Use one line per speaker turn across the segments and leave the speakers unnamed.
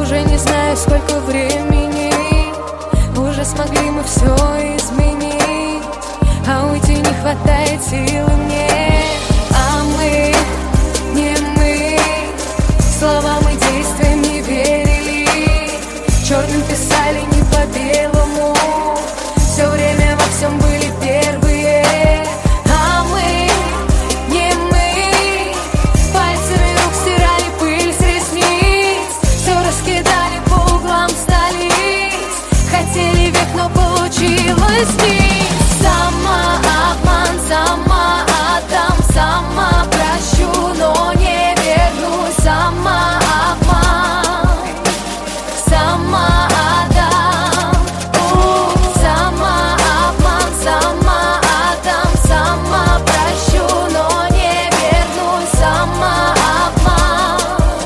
уже не знаю, сколько времени. Уже смогли мы все изменить, а уйти не хватает силы мне. А мы, не мы, словам и действиям не верили, черным писали не по белому, все время во всем были первые. А мы, не мы, пальцами рук стирали пыль с ресниц, все раскидали по углам столиц, хотели век, но получилось не. Самообман, сама отдам, сама прощу, но не вернусь. Самообман, сама отдам. Самообман, сама отдам, сама прощу, но не вернусь. Самообман,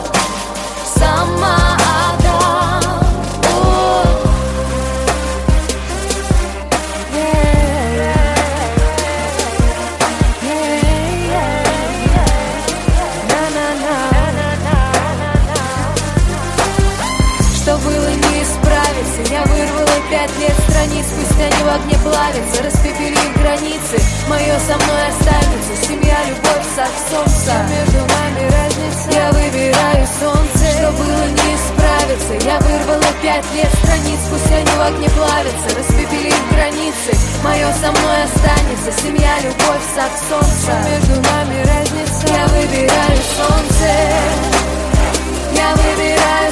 сама отдам. Что было не исправиться, я вырвала 5 лет страниц, пусть они в огне плавятся, распепелив границы, мое со мной останется, семья, любовь, секс, солнце, между нами разница, я выбираю солнце. Что было не исправиться, я вырвала 5 лет страниц, пусть они в огне плавятся, распепелив границы, мое со мной останется, семья, любовь, секс, солнце, между нами разница, я выбираю солнце, я выбираю